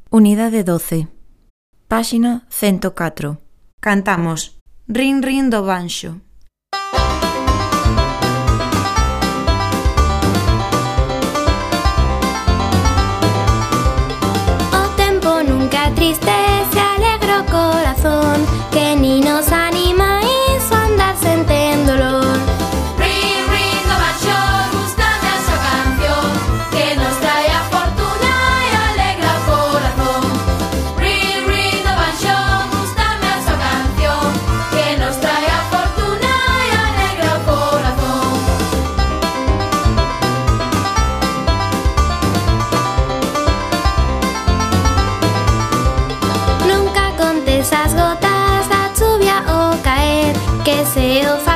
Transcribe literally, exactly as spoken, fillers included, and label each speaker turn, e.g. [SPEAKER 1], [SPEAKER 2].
[SPEAKER 1] Unidade doce. Páxina cento catro. Cantamos Rin Rin do Banxo.
[SPEAKER 2] O tempo nunca é triste, se alegra o corazón, que ni nos anima iso andar sen dolor.
[SPEAKER 3] Rin, rin do banxo, gústame a súa canción, que nos trae a fortuna e alegra o corazón. Rin, rin do banxo, gústame a súa canción, que nos trae a fortuna e alegra o corazón.
[SPEAKER 2] Nunca contes as gotas da chuvia ao caer, que se o